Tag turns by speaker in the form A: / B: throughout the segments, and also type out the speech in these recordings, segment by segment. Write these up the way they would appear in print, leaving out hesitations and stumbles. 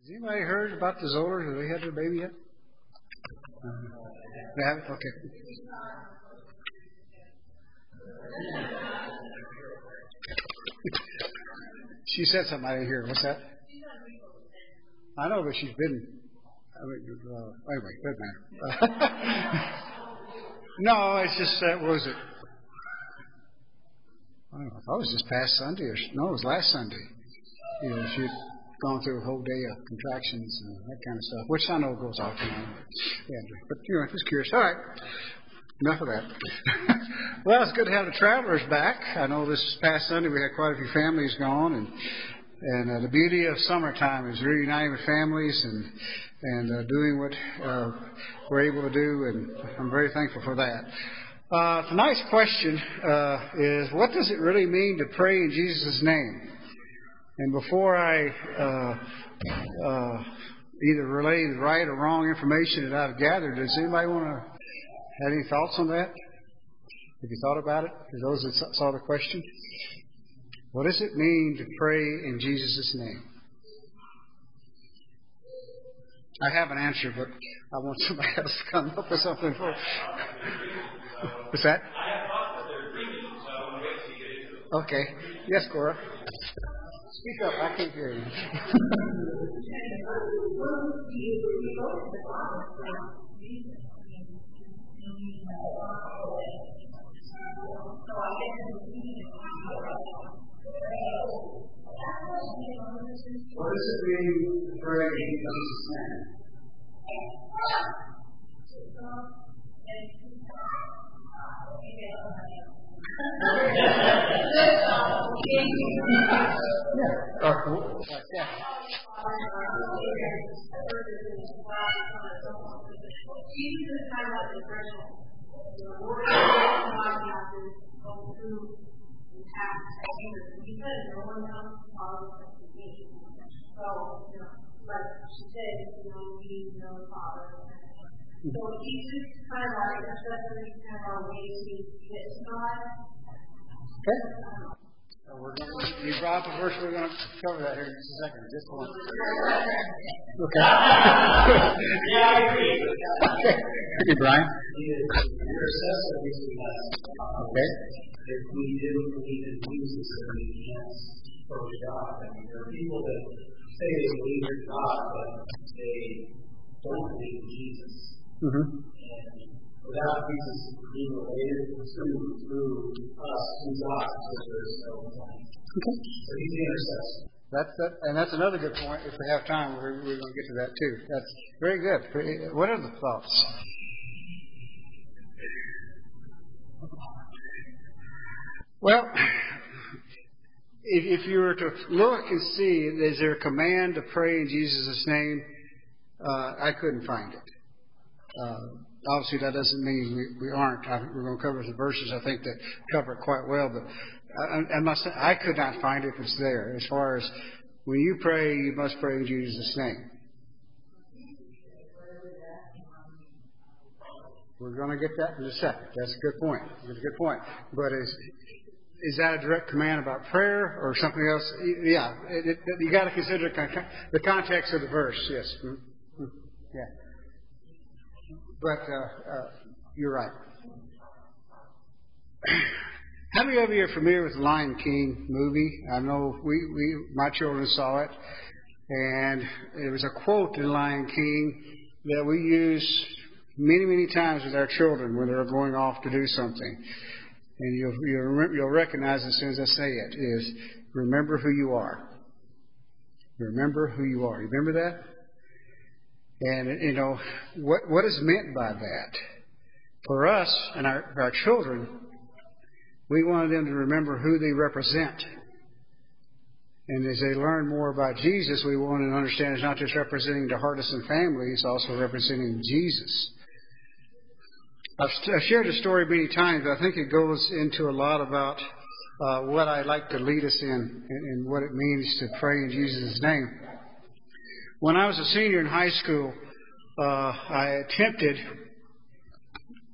A: Has anybody heard about the Zollers? Have they had their baby yet? They haven't? Okay. She said something I didn't hear. What's that? I know, but she's been. Anyway, doesn't matter. No, it's just what was it? I don't know. I thought it was just past Sunday, or no, it was last Sunday. She'd gone through a whole day of contractions and that kind of stuff, which I know goes off and on. But just curious. All right, enough of that. Well, it's good to have the travelers back. I know this past Sunday we had quite a few families gone, and the beauty of summertime is reuniting with families and doing what we're able to do, and I'm very thankful for that. Tonight's question is, what does it really mean to pray in Jesus' name? And before I either relay the right or wrong information that I've gathered, does anybody want to have any thoughts on that? Have you thought about it? For those that saw the question, what does it mean to pray in Jesus' name? I have an answer, but I want somebody else to come up with something for it. What's that? Okay. Yes, Cora. Speak up. I can't hear you. What does it mean to pray in Jesus' name?
B: So Jesus kind of like our way to get to God.
A: Okay. So you brought up a verse. We're going to cover that here in just a second. Just one. Okay.
C: Yeah, I agree.
A: Okay. Okay, Brian.
C: Your assessment is
A: okay.
C: If we do believe in Jesus, then we can't approach God. I mean, there are people that say they believe in God, but they don't believe in Jesus.
A: Mm-hmm.
C: And without Jesus being related through us to God, there's no point.
A: Okay.
C: So he's the intercessor.
A: That's another good point. If we have time, we're going to get to that too. That's very good. What are the thoughts? Well, if you were to look and see, is there a command to pray in Jesus' name? I couldn't find it. Obviously, that doesn't mean we aren't. We're going to cover the verses, I think, that cover it quite well. But I could not find it if it's there. As far as when you pray, you must pray in Jesus' name. We're going to get that in a second. That's a good point. That's a good point. But is that a direct command about prayer or something else? Yeah. You got to consider the context of the verse. Yes. Mm-hmm. Yeah. But you're right. How many of you are familiar with the Lion King movie? I know my children saw it, and there was a quote in Lion King that we use many, many times with our children when they're going off to do something. And you'll recognize it as soon as I say it, is remember who you are. Remember who you are. You remember that? And, what is meant by that? For us and our children, we wanted them to remember who they represent. And as they learn more about Jesus, we want them to understand it's not just representing the Hardison family, it's also representing Jesus. I've shared the story many times, but I think it goes into a lot about what I'd like to lead us in and what it means to pray in Jesus' name. When I was a senior in high school, I attempted,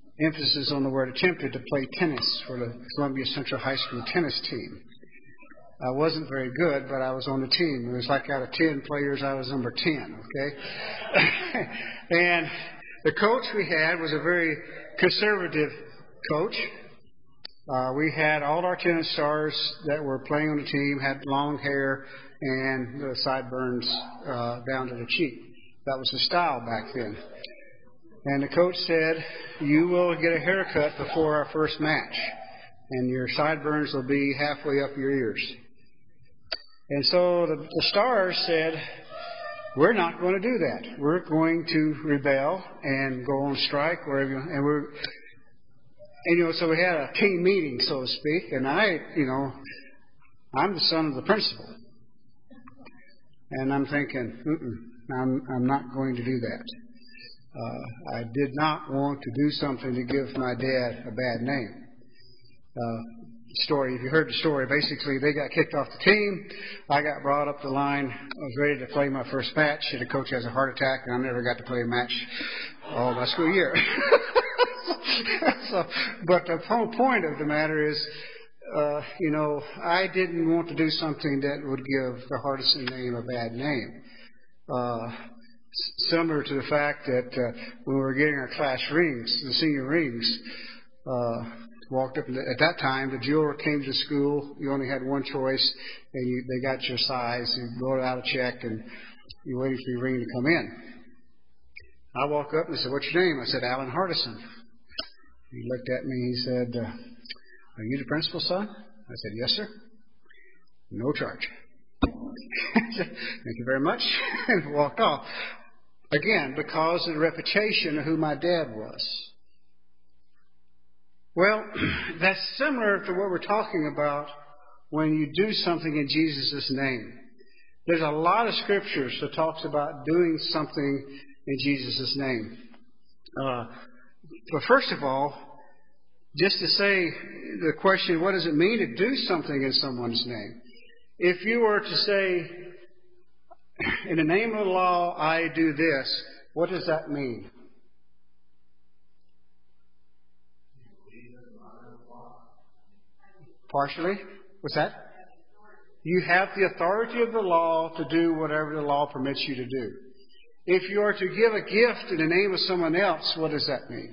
A: emphasis on the word attempted, to play tennis for the Columbia Central High School tennis team. I wasn't very good, but I was on the team. It was like out of 10 players, I was number 10, okay? And the coach we had was a very conservative coach. We had all our tennis stars that were playing on the team had long hair and the sideburns down to the cheek. That was the style back then. And the coach said, you will get a haircut before our first match, and your sideburns will be halfway up your ears. And so the stars said, we're not going to do that. We're going to rebel and go on strike wherever you, and so we had a team meeting, so to speak, and I'm the son of the principal. And I'm thinking, I'm not going to do that. I did not want to do something to give my dad a bad name. If you heard the story, basically they got kicked off the team. I got brought up the line. I was ready to play my first match, and the coach has a heart attack, and I never got to play a match all my school year. But the whole point of the matter is, I didn't want to do something that would give the Hardison name a bad name. Similar to the fact that when we were getting our class rings, the senior rings, walked up, at that time, the jeweler came to school. You only had one choice, and they got your size. You wrote out a check, and you waited for your ring to come in. I walked up and I said, what's your name? I said, Alan Hardison. He looked at me and he said, are you the principal's son? I said, yes, sir. No charge. Thank you very much. And walked off. Again, because of the reputation of who my dad was. Well, that's similar to what we're talking about when you do something in Jesus' name. There's a lot of scriptures that talks about doing something in Jesus' name. But first of all, just to say the question, what does it mean to do something in someone's name? If you were to say, in the name of the law, I do this, what does that mean? Partially. What's that? You have the authority of the law to do whatever the law permits you to do. If you are to give a gift in the name of someone else, what does that mean?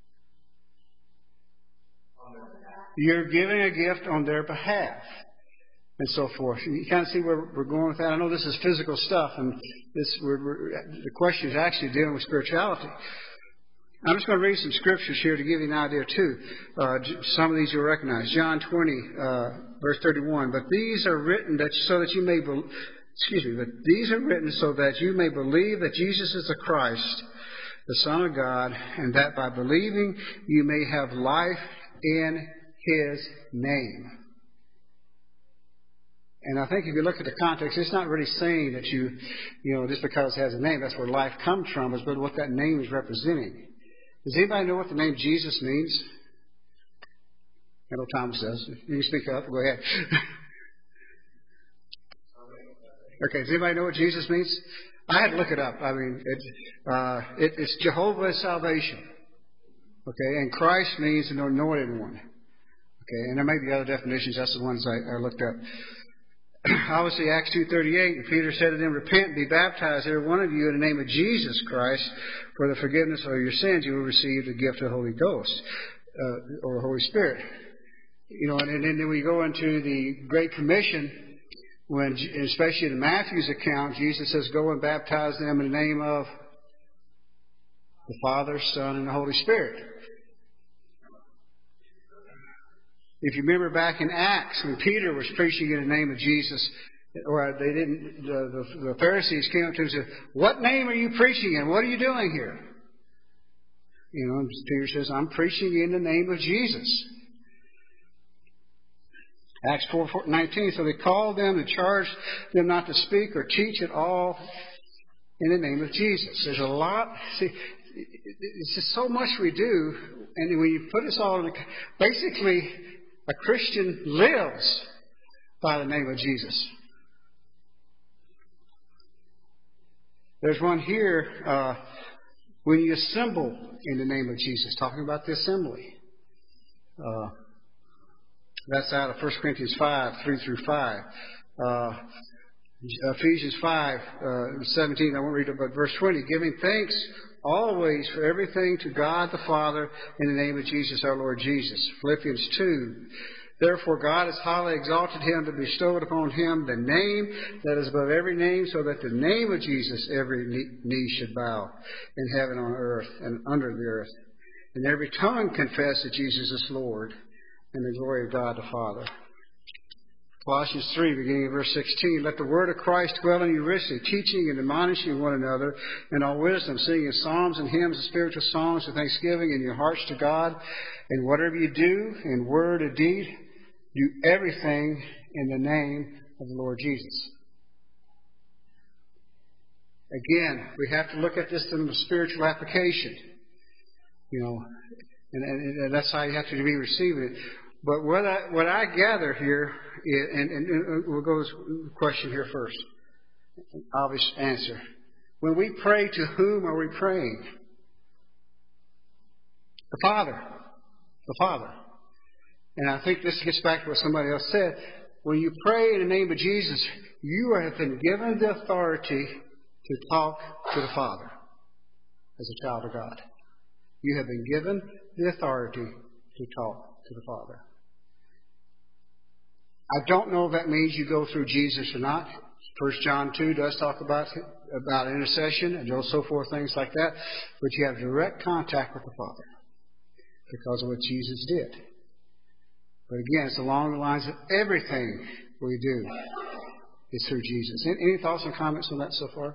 A: You're giving a gift on their behalf, and so forth. And you kind of see where we're going with that. I know this is physical stuff, and the question is actually dealing with spirituality. I'm just going to read some scriptures here to give you an idea too. Some of these you'll recognize. John 20, verse 31. But these are written so that you may believe that Jesus is the Christ, the Son of God, and that by believing you may have life in His name. And I think if you look at the context, it's not really saying that just because it has a name, that's where life comes from, but what that name is representing. Does anybody know what the name Jesus means? I know Thomas does. You can speak up. Go ahead. Okay, does anybody know what Jesus means? I had to look it up. I mean, it's Jehovah's salvation. Okay, and Christ means an anointed one. Okay, and there may be other definitions. That's the ones I looked up. Obviously, Acts 2:38, and Peter said to them, repent and be baptized, every one of you, in the name of Jesus Christ, for the forgiveness of your sins. You will receive the gift of the Holy Ghost, or Holy Spirit. And then we go into the Great Commission, when, especially in Matthew's account, Jesus says, go and baptize them in the name of the Father, Son, and the Holy Spirit. If you remember back in Acts, when Peter was preaching in the name of Jesus, or they didn't, the Pharisees came up to him and said, what name are you preaching in? What are you doing here? And Peter says, I'm preaching in the name of Jesus. Acts 4:19, so they called them and charged them not to speak or teach at all in the name of Jesus. There's a lot, it's just so much we do, and when you put this all in, basically, a Christian lives by the name of Jesus. There's one here, when you assemble in the name of Jesus, talking about the assembly. That's out of 1 Corinthians 5, 3 through 5. Ephesians 5, 17, I won't read it, but verse 20, giving thanks always for everything to God the Father in the name of Jesus our Lord Jesus. Philippians 2, therefore God has highly exalted him to bestow upon him the name that is above every name, so that the name of Jesus every knee should bow in heaven, on earth, and under the earth, and every tongue confess that Jesus is Lord, in the glory of God the Father. Colossians 3, beginning of verse 16, let the word of Christ dwell in you richly, teaching and admonishing one another in all wisdom, singing psalms and hymns and spiritual songs with thanksgiving in your hearts to God. And whatever you do, in word or deed, do everything in the name of the Lord Jesus. Again, we have to look at this in the spiritual application. And that's how you have to be receiving it. But what I gather here, and we'll go to the question here first. Obvious answer. When we pray, to whom are we praying? The Father. The Father. And I think this gets back to what somebody else said. When you pray in the name of Jesus, you have been given the authority to talk to the Father as a child of God. You have been given the authority to talk to the Father. I don't know if that means you go through Jesus or not. 1 John 2 does talk about intercession and so forth, things like that. But you have direct contact with the Father because of what Jesus did. But again, it's along the lines of everything we do is through Jesus. Any thoughts and comments on that so far?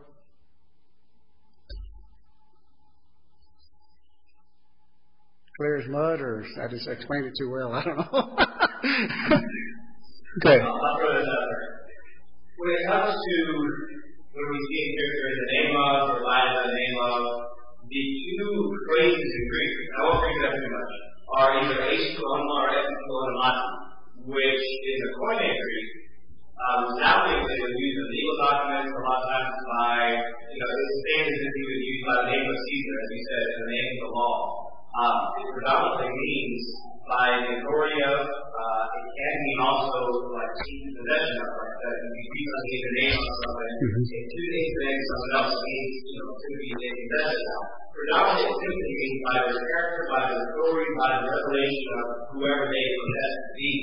A: Clear as mud, or I just explained it too well? I don't know. Okay.
D: I'll throw this out there. When it comes to when we see in Scripture in the name of or lies in the name of, the two phrases in Greek, I won't bring it up too much, are either eschatolon or eschatolon, which in the Koine Greek, nowadays they would use in legal documents a lot of times by, it's the same as if you would use by the name of Caesar, as you said, in the name of the law. It predominantly means by the authority of, it can mean also like taking possession of, like that you be underneath the name of something. If two names the name of someone else means, to be taking possession of. Predominantly it simply means by their character, by their authority, by the revelation of whoever they possess to be.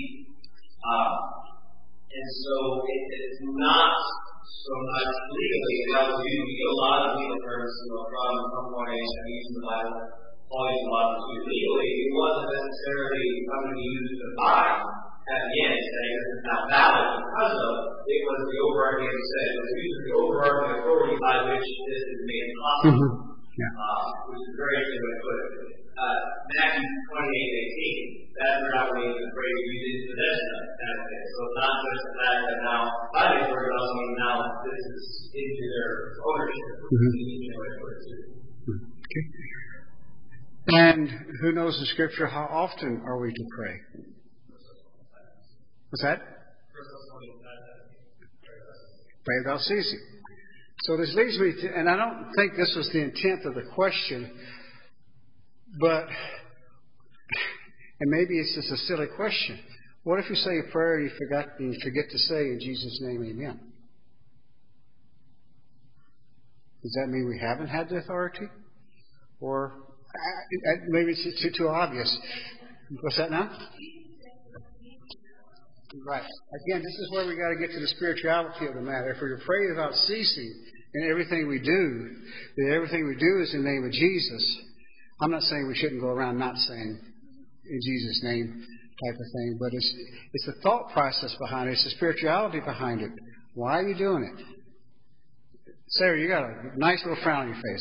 D: And so it's not so much legally, we get a lot of legal terms from one age that we use in the Bible. All these laws legally, it wasn't necessarily coming to use the body at the end, saying it's not valid because of it was the overarching, as you said, it was using the overarching authority by which this is made possible, which is very interesting way to put it. Matthew 28:18, that's not only the phrase used in possession of that thing. So it's not just the fact that now by these words also mean now this is into their ownership.
A: Okay. And who knows in Scripture, how often are we to pray? What's that? Pray without ceasing. So this leads me to, and I don't think this was the intent of the question, but, and maybe it's just a silly question. What if you say a prayer and you forget to say in Jesus' name, amen? Does that mean we haven't had the authority? Or maybe it's too obvious. What's that now? Right. Again, this is where we got to get to the spirituality of the matter. If we pray without ceasing in everything we do, then everything we do is in the name of Jesus. I'm not saying we shouldn't go around not saying in Jesus' name type of thing, but it's the thought process behind it. It's the spirituality behind it. Why are you doing it? Sarah, you got a nice little frown on your face.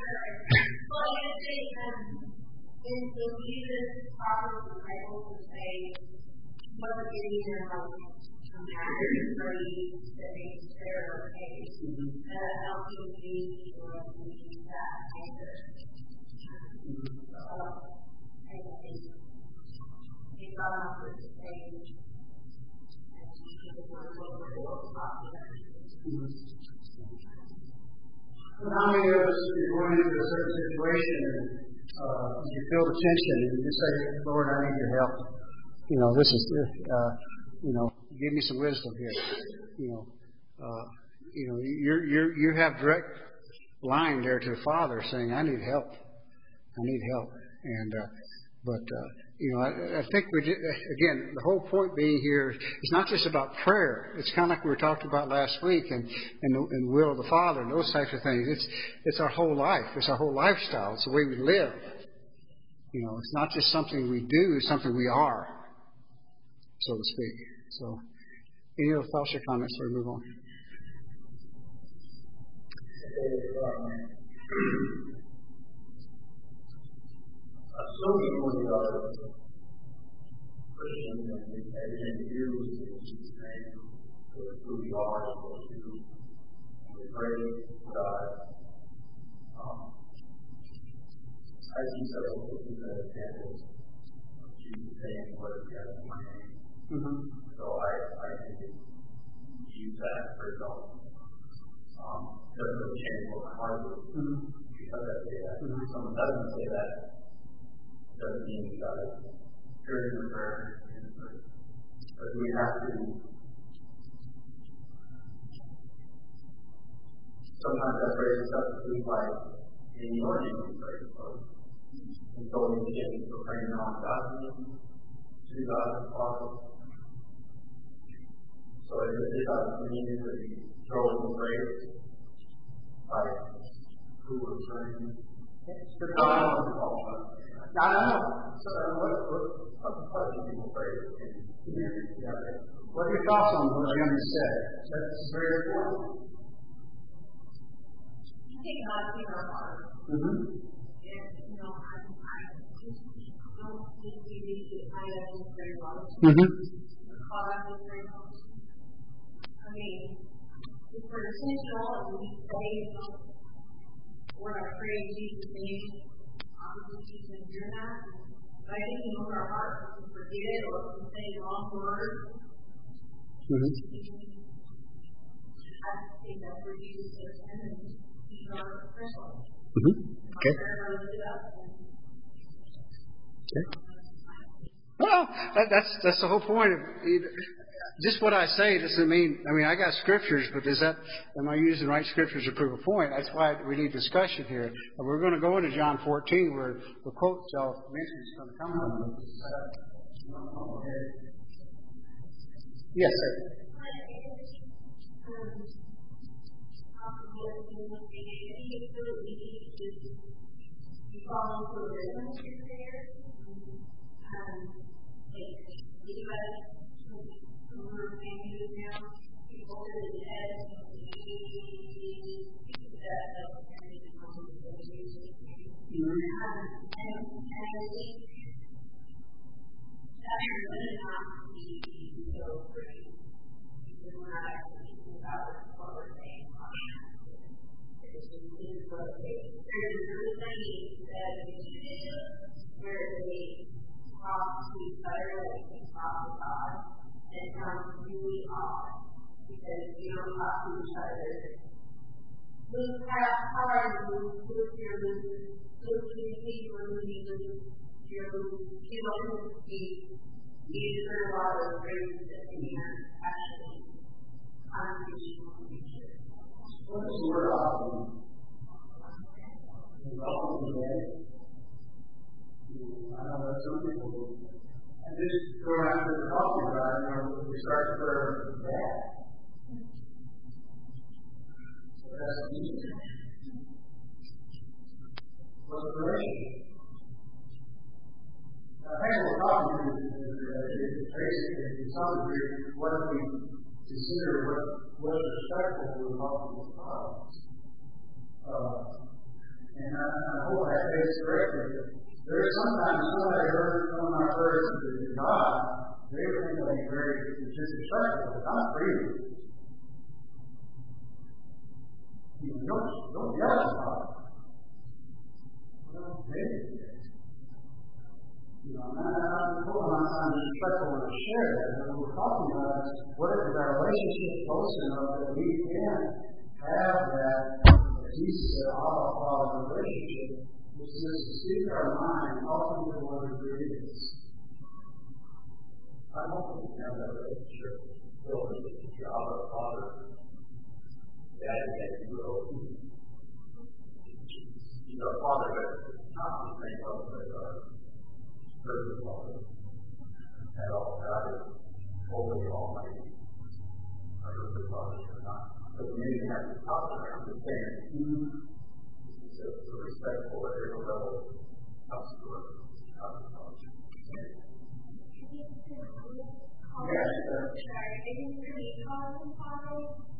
B: In Jesus' properly able to say, wasn't getting in a compassion for you that makes prayer okay. Helping me to use that answer. He got off the stage and he was
A: Well, how many of us, if you're going into a certain situation and you feel the tension and you say, Lord, I need your help. this is, give me some wisdom here. You have direct line there to the Father saying, I need help. And, I think again, the whole point being here is not just about prayer. It's kind of like we were talking about last week and the will of the Father and those types of things. It's our whole life. It's our whole lifestyle. It's the way we live. It's not just something we do. It's something we are, so to speak. So, any other thoughts or comments before we move on?
C: Assuming we are Christians and everything we do is in Jesus' name, who we are, what we do, and we pray to God. I see several examples of Jesus saying, what is God in my name? So I can use that for example. Doesn't really change what my heart is because I say that. If someone doesn't say that, it doesn't mean we got to hear the prayer. But we have to sometimes that prayer is substituted by in your name we pray. And so we begin to pray on God's name, to God the Father. So it doesn't mean that we throw in the praise by who we're praying. But God knows all of us. I don't know. So what do people pray in community together?
A: What are your thoughts on what Jimmy said?
C: That's very important.
B: I think God's in our heart. And, I just don't think we need to kind of just very much. Call out this very much. I mean, if we're intentional and we say, Lord, I pray in Jesus' name, obviously He's going to hear that. But I think He knows our hearts. If we forget or if we say the wrong word, I think that's where Jesus steps in and He's our special.
A: Okay. Well, that's the whole point of just what I say doesn't mean. I got scriptures, but am I using the right scriptures to prove a point? That's why we need discussion here. And we're going to go into John 14, where the quote y'all mentioned is going to come from. Yes, sir.
C: I know that some people do. And this is what I've been talking about, we start to prayer with that. So that's easy. What's the relationship? I think what we're talking about is basically, to some degree, what do we consider what is respectful to the talking with God. And I hope I say this correctly. There is sometimes somebody heard one of my prayers to God, they would think I'd be very disrespectful, but I'm free. Don't yell at God. Well, maybe. I'm not disrespectful when I share that. What we're talking about is what is our relationship close enough that we can have that, as Jesus said, Abba Father relationship. Which is to speak our mind, ultimately what it is. I'm hoping we have that relationship built with the job of Father. That is will. He's our Father, but not the same level as our earthly Father. At all, God is holy, almighty. Our earthly Father is not. So we need to have this Father understand. It's a respectful at every level of the
B: Yes, sir. Sorry, I didn't really call him Father.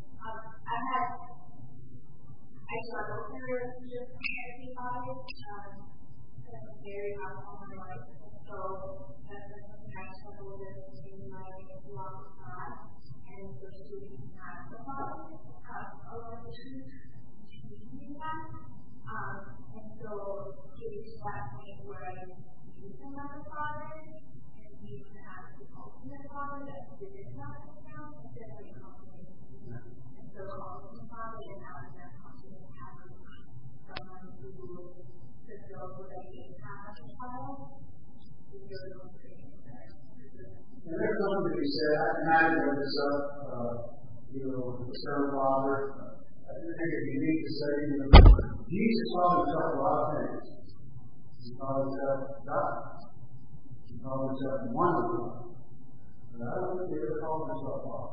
B: I struggle with the relationship with Father. That's very powerful in my life. So that's something I struggle with in my long time. And so to have the Father, a lot of issues in that. And so getting to that point where I use him as a Father, and he can have the ultimate Father that didn't have the account, it's definitely complicated. And so calling him Father and having that confidence, having someone who fulfills what I didn't have as a child, is really complicated.
A: And there's something to be said. I can imagine with this the Son Father. I do think it's unique to say, Jesus called himself a lot of things. He called himself God. He called himself one of God. But I don't think he ever called himself Father.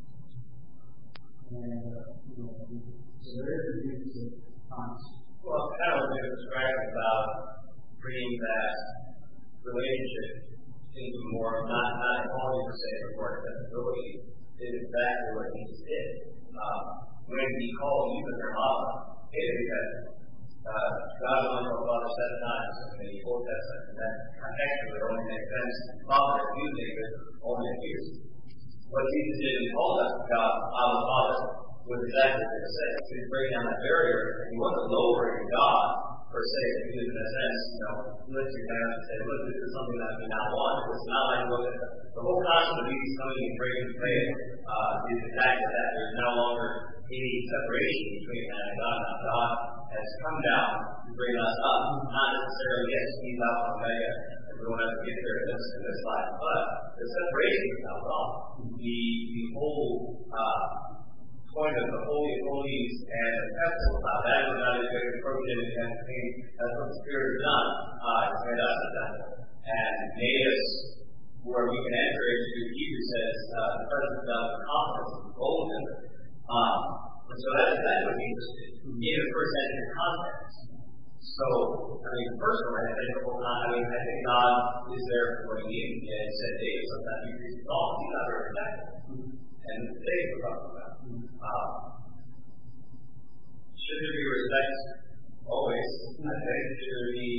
A: And, so there is a unique times.
D: Well, kind of what you described about bringing that relationship into more, not only per se, but more accessibility, is exactly what Jesus did. When he called even their mama, it is because God was our Father 7 times in the Old Testament, and that contextually only makes sense. Father is using it only abuse. What Jesus did and called us God, Abba Father, was exactly what he said. He was breaking down that barrier. He wasn't lowering God, per se. He was, in a sense, lifting down and saying, look, this is something that we now want. It's not like the whole concept of Jesus coming and breaking faith is exactly that. There's no longer any separation between man and God. Now, God has come down to bring us up. Not necessarily, yes, he's Alpha and Omega, and we won't have to get there in this life. But the separation is now gone. The whole point of the Holy of Holies and the festival, that is not a good approach in the campaign. That's what the Spirit has done. It's made us a temple. And made us where we can enter into, Hebrews says, the presence of the confidence and boldness. And so that's exactly what Jesus did. In the first century context. So, first of all, I think God is there for what he needs. And he said, David, sometimes you preach the song. He's not very connected. And today we're talking about. Should there be respect? Always. I think should there be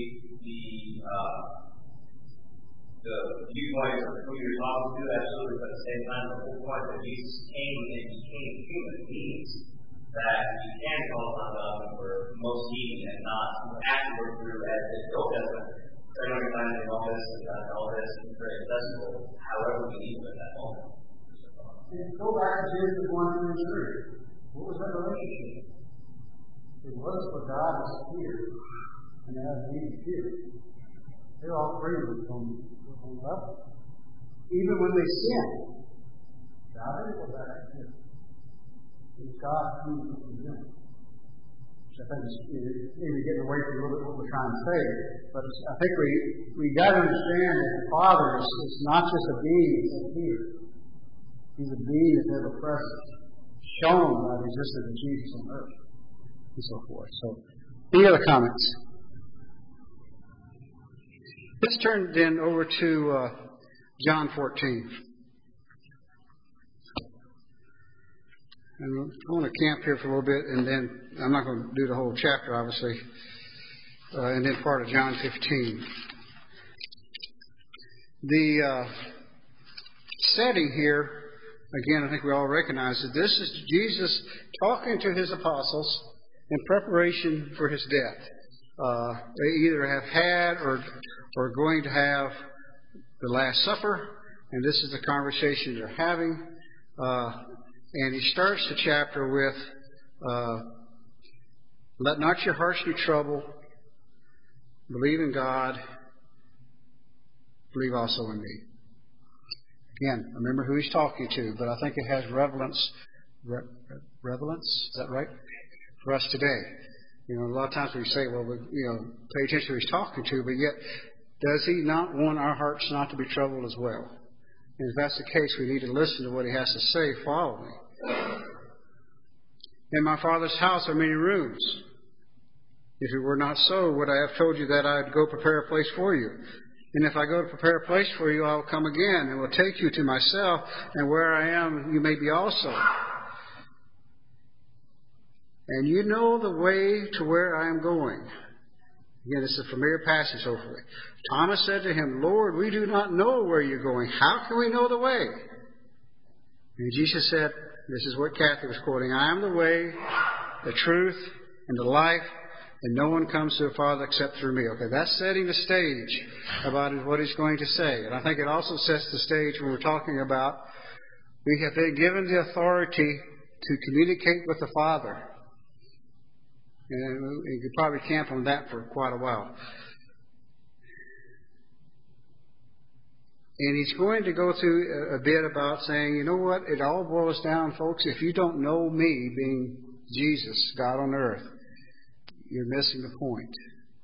D: the viewpoint of who you're talking to? Absolutely. But at the same time, the whole point that Jesus came and became human means that you can call on God for most needing and not afterward through as it goes. Every time they all this is very accessible, however we need them at that moment.
A: Go back to Genesis 1 through 3. What was that relationship? It was for God to appear and as he appeared. They're all three of them on level. Even when they sinned, God didn't go back to him. It was God who was them. Which I think is maybe getting away from a little bit what we're trying to say. But I think we got to understand that the Father is not just a being that's here. He's a being that's ever present, shown by the existence of Jesus on earth, and so forth. So, any other comments? Let's turn then over to John 14. And I want to camp here for a little bit, and then I'm not going to do the whole chapter, obviously, and then part of John 15. The setting here, again, I think we all recognize that this is Jesus talking to his apostles in preparation for his death. They either have had or are going to have the Last Supper, and this is the conversation they're having. And he starts the chapter with, let not your hearts be troubled. Believe in God. Believe also in me. Again, remember who he's talking to, but I think it has relevance. Relevance? Is that right? For us today. A lot of times we say, well, pay attention to who he's talking to, but yet, does he not want our hearts not to be troubled as well? And if that's the case, we need to listen to what he has to say. Follow me. In my Father's house are many rooms. If it were not so, would I have told you that I'd go prepare a place for you? And if I go to prepare a place for you, I will come again and will take you to myself, and where I am, you may be also. And you know the way to where I am going. Again, this is a familiar passage, hopefully. Thomas said to him, Lord, we do not know where you're going. How can we know the way? And Jesus said, this is what Kathy was quoting, I am the way, the truth, and the life, and no one comes to the Father except through me. Okay, that's setting the stage about what he's going to say. And I think it also sets the stage when we're talking about we have been given the authority to communicate with the Father. And you could probably camp on that for quite a while. And he's going to go through a bit about saying, you know what, it all boils down, folks, if you don't know me being Jesus, God on earth, you're missing the point.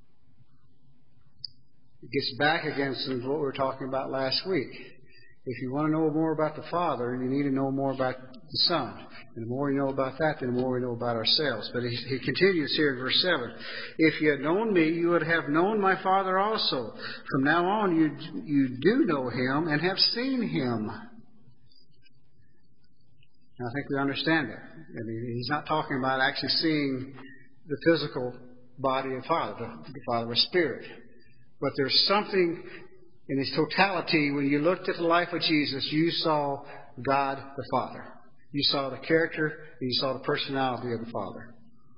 A: It gets back against what we were talking about last week. If you want to know more about the Father, you need to know more about the Son. And the more you know about that, the more we know about ourselves. But he continues here in verse 7. If you had known me, you would have known my Father also. From now on, you do know him and have seen him. Now, I think we understand that. I mean, he's not talking about actually seeing the physical body of the Father. The Father was spirit. But there's something in his totality, when you looked at the life of Jesus, you saw God the Father. You saw the character and you saw the personality of the Father.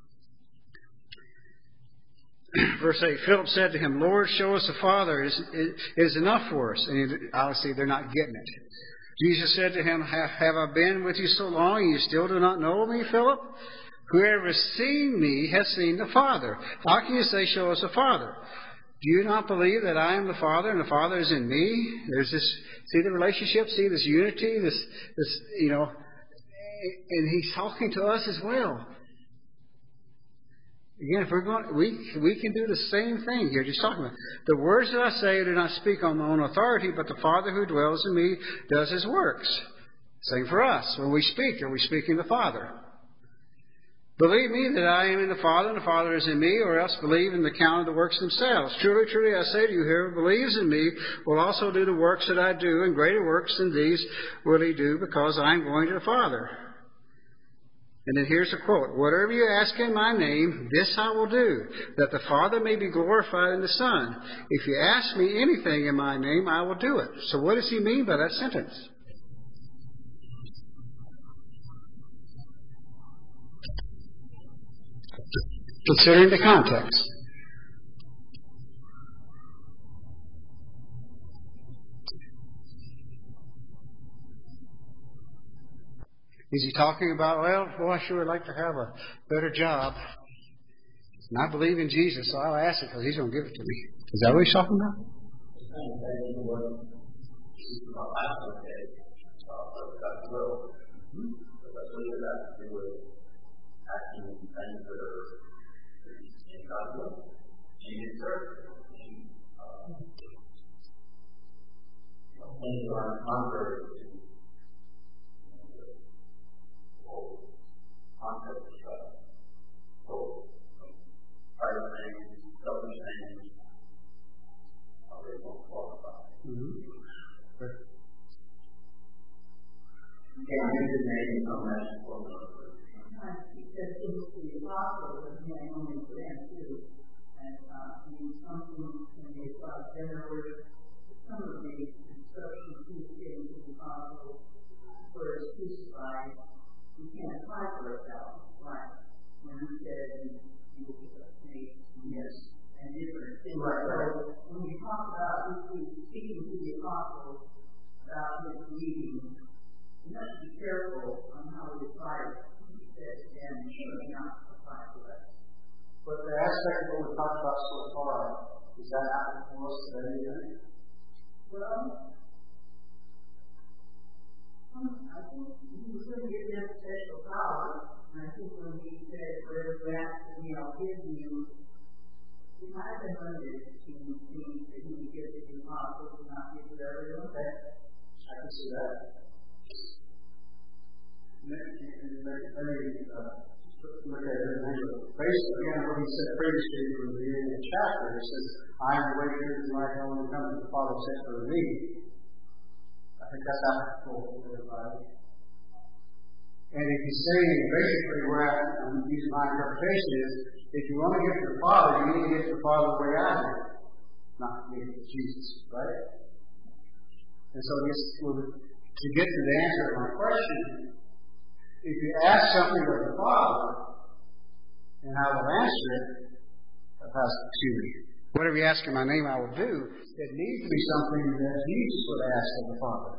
A: Verse 8, Philip said to him, Lord, show us the Father. It is enough for us. And obviously they're not getting it. Jesus said to him, have I been with you so long and you still do not know me, Philip? Whoever has seen me has seen the Father. How can you say, show us the Father? Do you not believe that I am the Father and the Father is in me? There's this, see the relationship, see this unity, this and he's talking to us as well. Again, if we're going, we can do the same thing here. Just talking about the words that I say, I do not speak on my own authority, but the Father who dwells in me does his works. Same for us. When we speak, are we speaking the Father? Believe me that I am in the Father, and the Father is in me, or else believe in the account of the works themselves. Truly, truly, I say to you, whoever believes in me will also do the works that I do, and greater works than these will he do, because I am going to the Father. And then here's a quote. Whatever you ask in my name, this I will do, that the Father may be glorified in the Son. If you ask me anything in my name, I will do it. So what does he mean by that sentence? Considering the context. Is he talking about, well, boy, I sure would like to have a better job. And I believe in Jesus, so I'll ask it because he's going to give it to me. Is that what he's talking about? But the aspect of what we've talked about so far, is that applicable to most of anything? Well,
B: I think he was going to give them special power. And I think when he said, whatever that, his view, he might have been limited to things that he would give to the apostles and not give to everyone.
C: I can see that. Look at it. Based again what he said previously in the beginning of the chapter, it says, I am the way, truth, and life, no one comes to the Father except for me. I think that's applicable to everybody. And if he's saying, basically, where I'm using my interpretation is, if you want to get to the Father, you need to get to the Father the way I did. Not get to Jesus, right? And so to get to the answer to my question, if you ask something of the Father, and I will answer it, whatever you ask in my name, I will do. It needs to be something that Jesus would ask of the Father.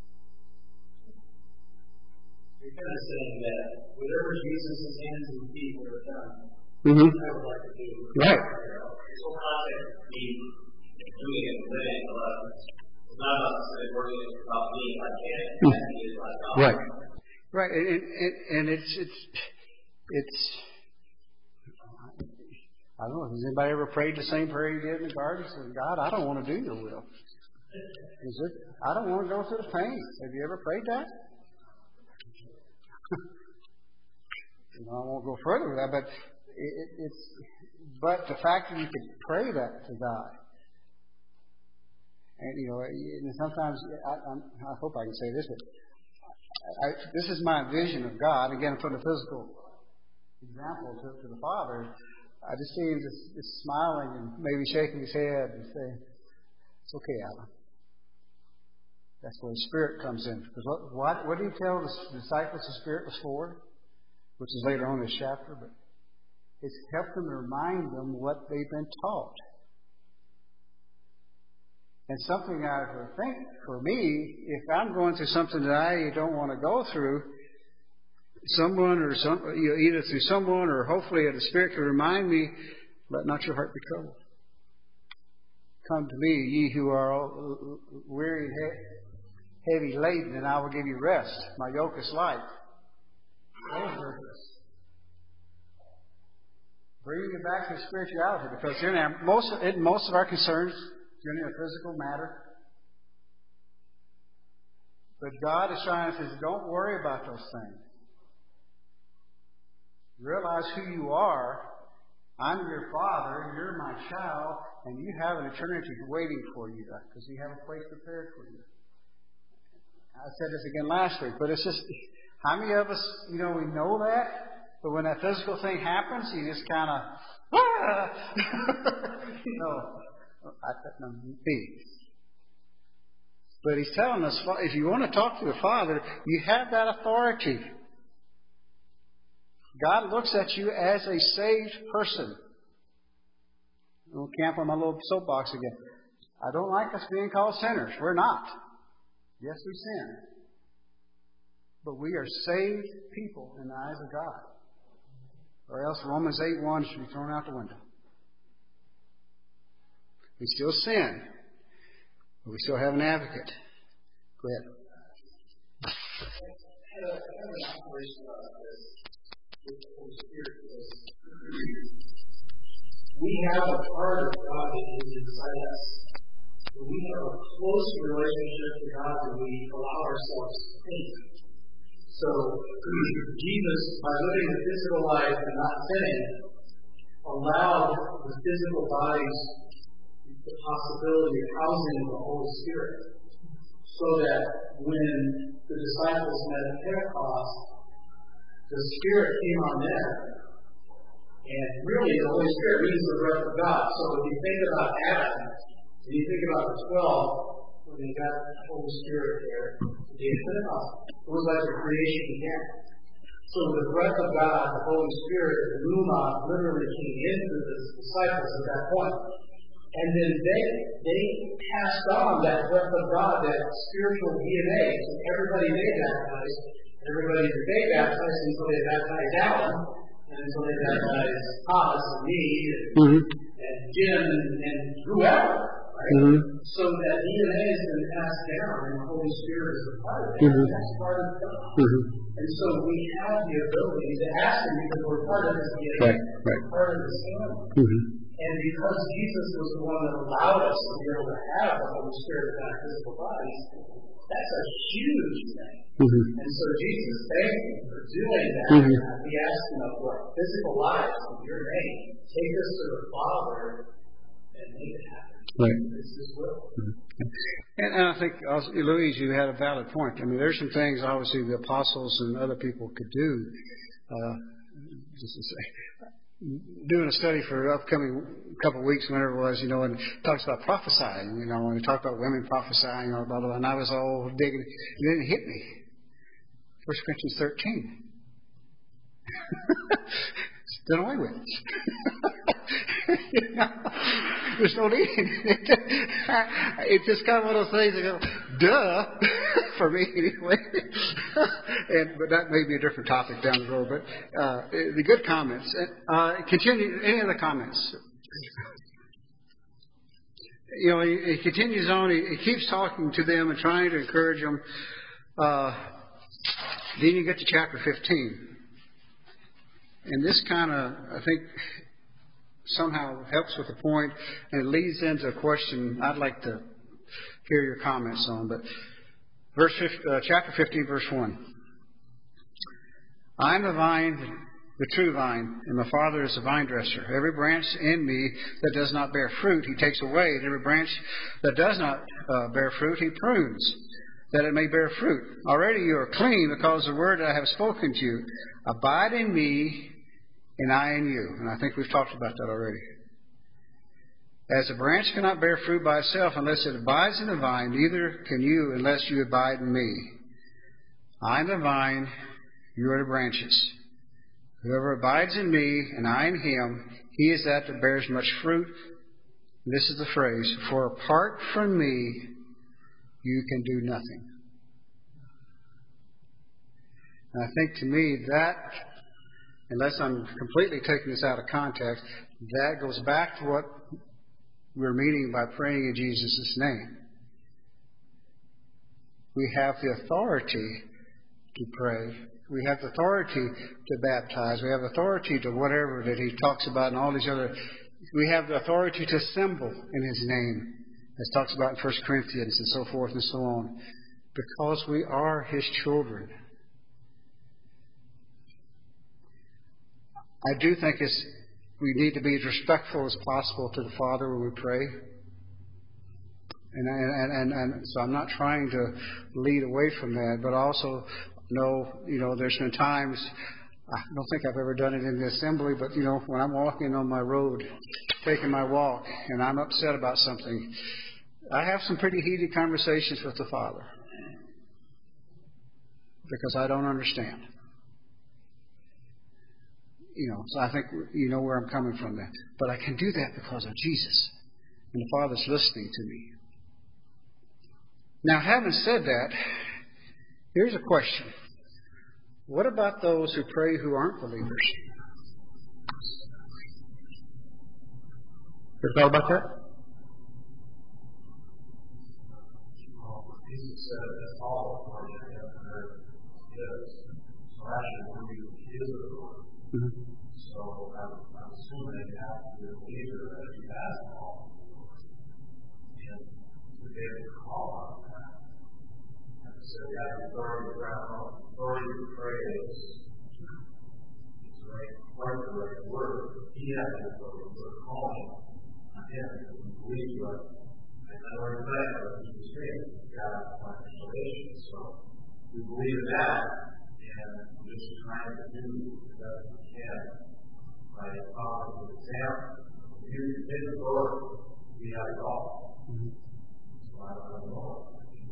D: You're kind of saying that whatever Jesus' hands and feet would have done, I would like to do.
A: Right.
D: This whole concept of me doing it and living it's not about working, it's about being like him.
A: Right. Right. And it's I don't know, has anybody ever prayed the same prayer you did in the garden? Said, God, I don't want to do your will. I don't want to go through the pain. Have you ever prayed that? I won't go further with that, but the fact that you could pray that to God, and sometimes I hope I can say this, but this is my vision of God. Again, from the physical example to the Father, I just see him just smiling and maybe shaking his head and saying, "It's okay, Alan." That's where the Spirit comes in. Because what did he tell the disciples the Spirit was for? Which is later on in this chapter, but it's helped them to remind them what they've been taught. And something I would think for me, if I'm going through something that I don't want to go through, either through someone or hopefully the Spirit can remind me, let not your heart be troubled. Come to me, ye who are all weary and heavy laden, and I will give you rest. My yoke is light. Bringing it back to spirituality, because most of our concerns in a physical matter. But God is trying to say, don't worry about those things. Realize who you are. I'm your Father, you're my child, and you have an eternity waiting for you because you have a place prepared for you. I said this again last week, but it's just, how many of us, we know that, but when that physical thing happens, you just kind of, I couldn't be. But he's telling us, if you want to talk to the Father, you have that authority. God looks at you as a saved person. I'll camp on my little soapbox again. I don't like us being called sinners. We're not. Yes, we sin. But we are saved people in the eyes of God. Or else Romans 8:1 should be thrown out the window. We still sin. But we still have an advocate. Go ahead.
C: I have an observation about this. We have a part of God that is inside us. We have a close relationship to God that we allow ourselves to think. So, Jesus, by living the physical life and not sinning, allowed the physical bodies the possibility of housing the Holy Spirit. So that when the disciples met at Pentecost, the Spirit came on them. And really, the Holy Spirit means the breath of God. So if you think about Adam, and you think about the 12, when they got the Holy Spirit there, the day of Pentecost, it was like a creation again. So the breath of God, the Holy Spirit, the Pneuma, literally came into the disciples at that point. And then they passed on that breath of God, that spiritual DNA, to everybody they baptized, everybody that they baptized until they baptized Alan, and until they baptized Thomas and me, and Jim, and whoever,
E: right? So that DNA has been passed down, and the Holy Spirit is a part of it. That's part of God. And so we have the ability to ask Him because we're part of His DNA. We're part of His family. And because Jesus was the one that allowed us to be able to have the Holy Spirit in our physical bodies, that's a huge thing. And so Jesus, thank you for doing that. We ask Him of what? Physical lives in your name. Take us to the Father and make it happen.
A: Right.
E: This is will.
A: And I think, also, Louise, you had a valid point. I mean, there's some things, obviously, the apostles and other people could do. Just to say, doing a study for the upcoming couple of weeks, whenever it was, and it talks about prophesying, and it talked about women prophesying, blah, blah, blah, and I was all digging. It didn't hit me. 1 Corinthians 13. It's done away with. There's no need. It's just kind of one of those things that go, duh, for me anyway. But that may be a different topic down the road. But the good comments. Continue. Any other comments? He continues on. He keeps talking to them and trying to encourage them. Then you get to chapter 15. And this kind of, I think, somehow helps with the point, and it leads into a question I'd like to hear your comments on. But chapter 15, verse 1. I am the vine, the true vine, and my Father is the vine dresser. Every branch in me that does not bear fruit, He takes away, and every branch that does not bear fruit, He prunes, that it may bear fruit. Already you are clean because of the word that I have spoken to you. Abide in me, and I in you. And I think we've talked about that already. As a branch cannot bear fruit by itself unless it abides in the vine, neither can you unless you abide in me. I am the vine, you are the branches. Whoever abides in me, and I in him, he is that bears much fruit. And this is the phrase, for apart from me, you can do nothing. And I think to me that, unless I'm completely taking this out of context, that goes back to what we're meaning by praying in Jesus' name. We have the authority to pray. We have the authority to baptize. We have authority to whatever that He talks about and all these other. We have the authority to assemble in His name, as talks about in 1 Corinthians and so forth and so on, because we are His children. I do think we need to be as respectful as possible to the Father when we pray. And so I'm not trying to lead away from that, but also know, there's been times, I don't think I've ever done it in the assembly, but, when I'm walking on my road, taking my walk, and I'm upset about something, I have some pretty heated conversations with the Father because I don't understand. So I think you know where I'm coming from there. But I can do that because of Jesus. And the Father's listening to me. Now, having said that, here's a question. What about those who pray who aren't believers? Ever thought about that?
C: Jesus said that all authority in heaven and earth is. So actually, He is the Lord. So I'm assuming you have to be a believer that He has all. And to be able to call on that. And so we have authority around authority to pray is quite the right word. He has the authority. We're calling on Him because we believe what. And I learned that what He was saying. God has planned salvation. So we believe in that. And we're just trying to do the best we can by following the example. If you did the Lord, we have it all. So I don't know.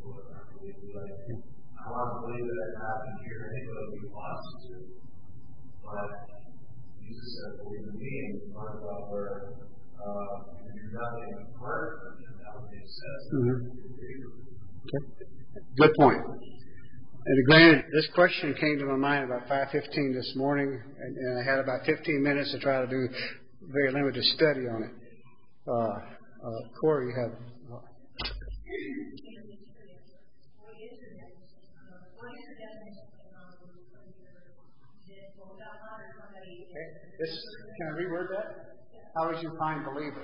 C: I want to believe that it happens here. Anybody wants to. But Jesus said, believe in me, and we talk about where you can do nothing apart from Him. That would make sense.
A: Okay. Good point. And granted, this question came to my mind about 5:15 this morning, and I had about 15 minutes to try to do very limited study on it. Corey, you have Can I reword that? How would you define believer?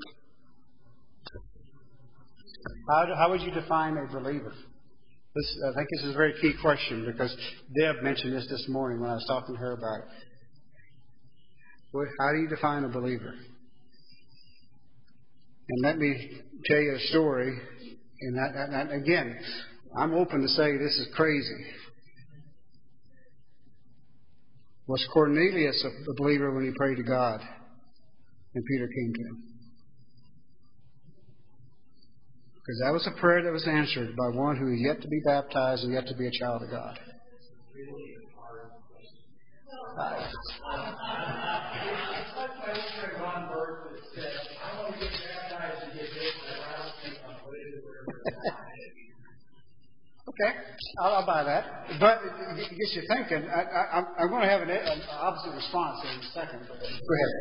A: How would you define a believer? I think this is a very key question because Deb mentioned this morning when I was talking to her about it. How do you define a believer? And let me tell you a story. And again, I'm open to say this is crazy. Was Cornelius a believer when he prayed to God and Peter came to him? Because that was a prayer that was answered by one who is yet to be baptized and yet to be a child of God. Okay, I'll buy that. But it gets you thinking. I'm going to have an opposite response in a second. But go ahead.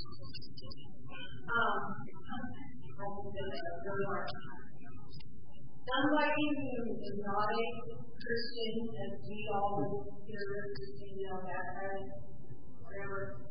B: Somebody who is not a Christian, as we all hear, baptized, whatever.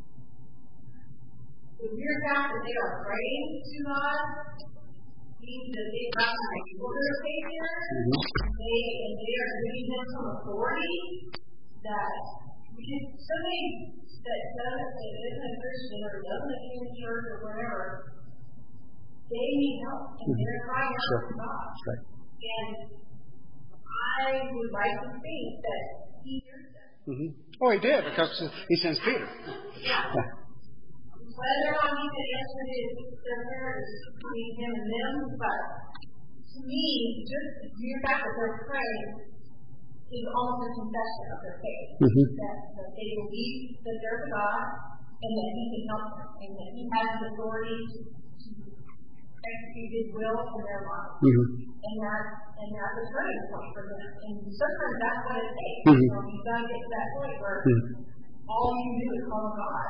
B: The mere fact that they are praying to God means that they have an organization, and they are giving them some authority that somebody that isn't a Christian or doesn't attend church or whatever, they need help, and they're crying out to God. Right. And I would like to think that he hears them.
A: Oh, he did, because he sends Peter.
B: Yeah. Whether or not he can answer their prayers between him and them, but to me, just the mere fact that they're praying is almost a confession of their faith. That they believe that there's a God, and that he can help them, and that he has the authority to execute his will in their life. And that's a turning point for them. And sometimes that's what it takes. You've got to get to that point where all you do is call God.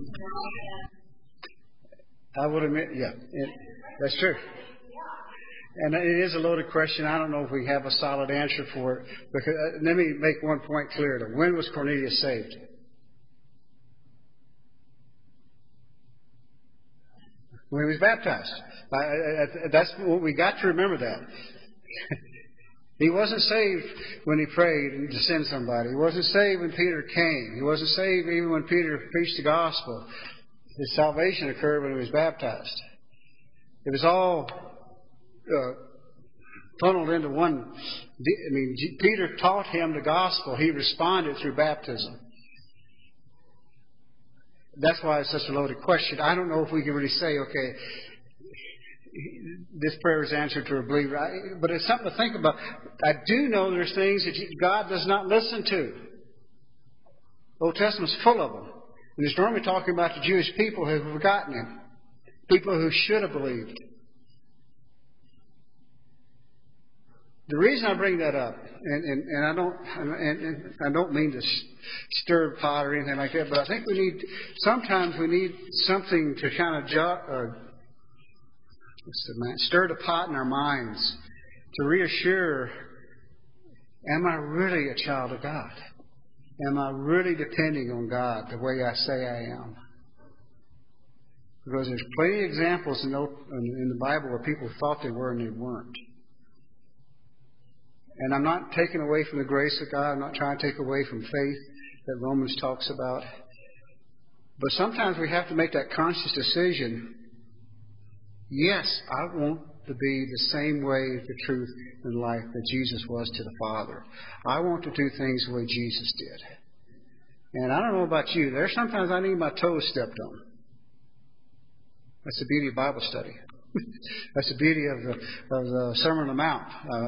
A: I would admit, that's true. And it is a loaded question. I don't know if we have a solid answer for it. Because let me make one point clear. When was Cornelius saved? When he was baptized. That's what we got to remember that. He wasn't saved when he prayed to send somebody. He wasn't saved when Peter came. He wasn't saved even when Peter preached the gospel. His salvation occurred when he was baptized. It was all funneled into one. Peter taught him the gospel. He responded through baptism. That's why it's such a loaded question. I don't know if we can really say, okay, this prayer is answered to a believer. But it's something to think about. I do know there's things that God does not listen to. The Old Testament's full of them. And it's normally talking about the Jewish people who have forgotten Him. People who should have believed. The reason I bring that up, and I don't mean to stir the pot or anything like that, but I think sometimes we need something to kind of stir the pot in our minds to reassure, am I really a child of God? Am I really depending on God the way I say I am? Because there's plenty of examples in the Bible where people thought they were and they weren't. And I'm not taking away from the grace of God. I'm not trying to take away from faith that Romans talks about. But sometimes we have to make that conscious decision. Yes, I want to be the same way, the truth, and life that Jesus was to the Father. I want to do things the way Jesus did. And I don't know about you. There's sometimes I need my toes stepped on. That's the beauty of Bible study. That's the beauty of the Sermon on the Mount.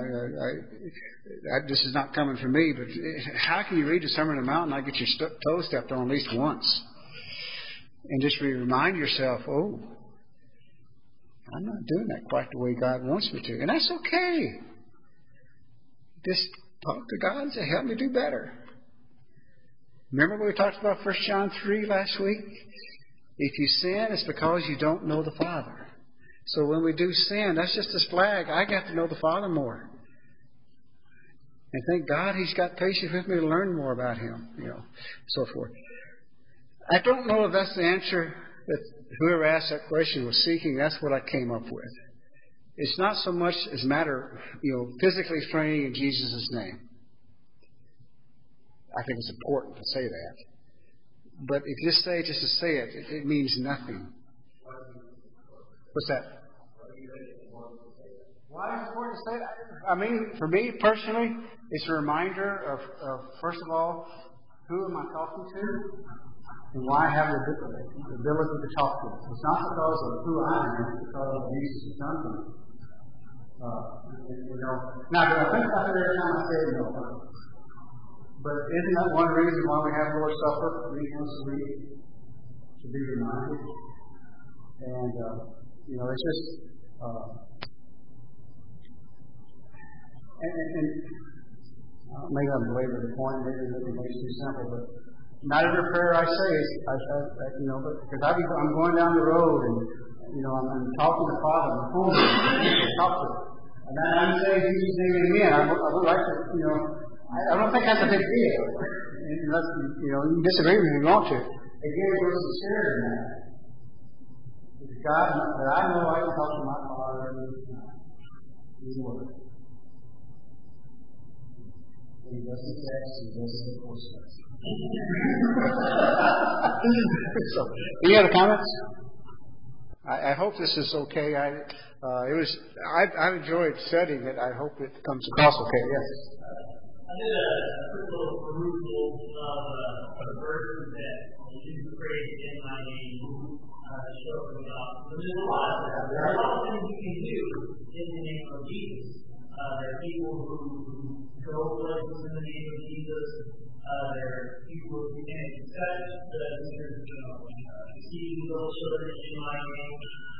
A: This is not coming from me, but how can you read the Sermon on the Mount and not get your toes stepped on at least once? And just remind yourself, oh, I'm not doing that quite the way God wants me to. And that's okay. Just talk to God and say, help me do better. Remember what we talked about 1 John 3 last week? If you sin, it's because you don't know the Father. So when we do sin, that's just a flag. I got to know the Father more. And thank God He's got patience with me to learn more about Him, so forth. I don't know if that's the answer that whoever asked that question was seeking. That's what I came up with. It's not so much as a matter of, physically praying in Jesus' name. I think it's important to say that. But if you just say it just to say it, it means nothing. What's that? Why is it important to say that? I mean, for me personally, it's a reminder of first of all, who am I talking to? And why I have the ability to talk to them. It's not because of who I am, it's because of Jesus has done for me. Now, do I think about it every time I say it? No. But isn't that one reason why we have Lord's Supper 3 times a week? To be reminded. And, it's just, maybe I'm belaboring the point, maybe it makes it too simple, but not every prayer I say is, because I'm going down the road and, I'm talking to Father on the phone and talk to Him. And then I'm saying Jesus' name again. I would like to, I don't think that's a big deal. Unless, you can disagree with me if you want to. Again, we're sincere in that. It's God that I know I can talk to my Father and His Word. He doesn't text, he doesn't force us. So, any other comments? I hope this is okay. I've enjoyed studying it. I hope it comes across okay. Yes.
F: I did a quick little perusal of the verses that Jesus prayed in my name show up in the gospel. There's a lot of that. There are a lot of things you can do in the name of Jesus. There are people who go places in the name of Jesus. There are people who can accept the see little children in my name.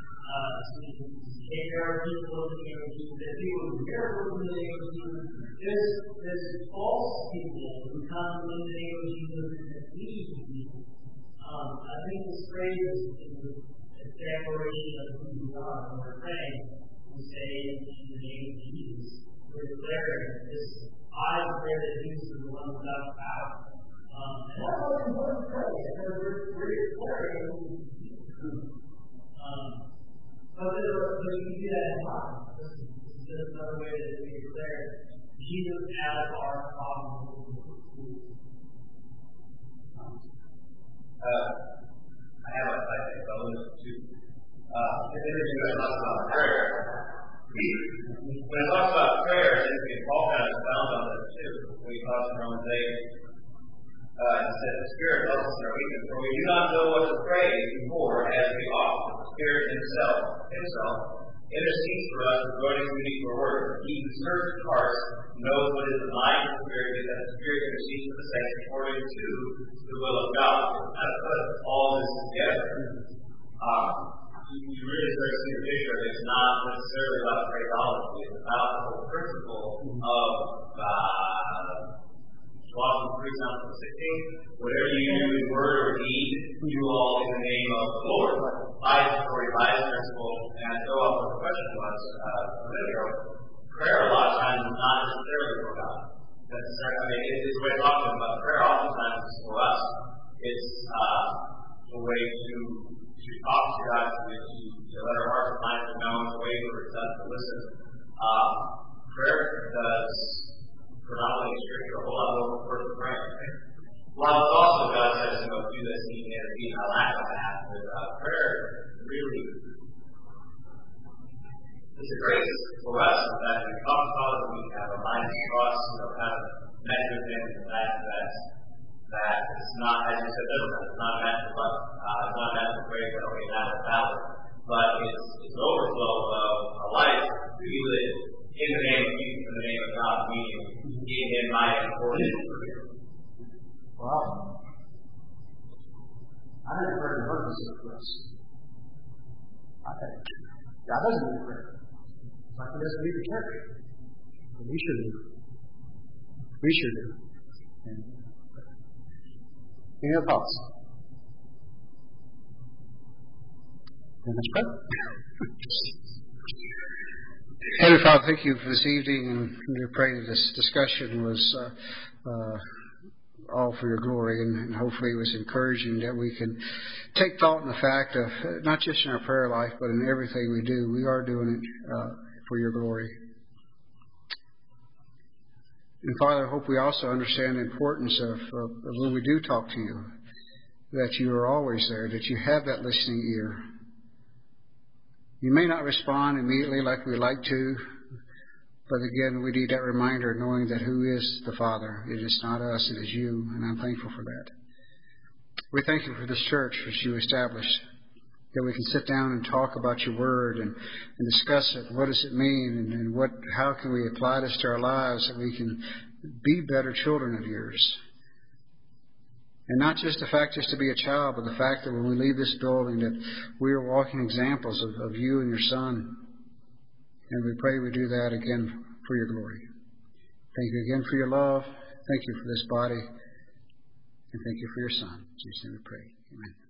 F: Take care of people in the name of Jesus. There are people who care for in the name of Jesus. There's false people who come in the name of Jesus and deceive people. I think this phrase is a declaration of who we are. When we're praying, we say in the name of Jesus. We're declaring this. I declare that Jesus is the one without power. And that's what we want to pray, because we're declaring Jesus. But you can do that in life. This is just another way that we declare Jesus as our problem.
D: I have a side bonus too. This interview I talked about prayer. When I talk about prayer, I think Paul kind of found on this too. When he talks in Romans 8, he said, the Spirit helps us in our weakness, for we do not know what to pray for as we ought. The Spirit Himself intercedes for us with groanings we need for words. He who searches hearts knows what is the mind of the Spirit, because the Spirit intercedes for the saints according to the will of God. That's put all this together. You really start to see the picture. It's not necessarily about phraseology. It's about the whole principle of Colossians 3:16. Whatever you do in word or deed, do all in the name of the Lord. By the story, by the principle, and I go off what the question was a minute ago. Prayer a lot of times is not necessarily for God. It's a way of talking about prayer. Oftentimes it's for us. It's a way to talk to God, to let our hearts and minds be known, a way for us to listen. Prayer does predominantly scripture a whole lot over personal prayer. While it's also God says, do this, eat and feed, I laugh at that. But prayer really is a grace for us that we come to God, we have a mind of trust, have met with Him, that it's not, as you said, it's not meant to love, it's not meant to pray that okay, that is valid, but it's an overflow of a life to be lived in the name of Jesus, in the name of God, meaning in Him I am according to you.
A: Wow. I never heard of purpose of this. God doesn't need prayer. Like He doesn't need the church. But we should do. We should do. Any other thoughts? And let's pray. Heavenly Father, thank you for this evening, and we pray that this discussion was all for your glory, and hopefully it was encouraging that we can take thought in the fact of not just in our prayer life, but in everything we do, we are doing it for your glory. And Father, I hope we also understand the importance of when we do talk to you, that you are always there, that you have that listening ear. You may not respond immediately like we like to, but again, we need that reminder knowing that who is the Father. It is not us, it is you, and I'm thankful for that. We thank you for this church which you established, that we can sit down and talk about your word and discuss it. What does it mean, and how can we apply this to our lives that we can be better children of yours? And not just the fact just to be a child, but the fact that when we leave this building that we are walking examples of you and your Son. And we pray we do that again for your glory. Thank you again for your love. Thank you for this body. And thank you for your Son. In Jesus' name we pray. Amen.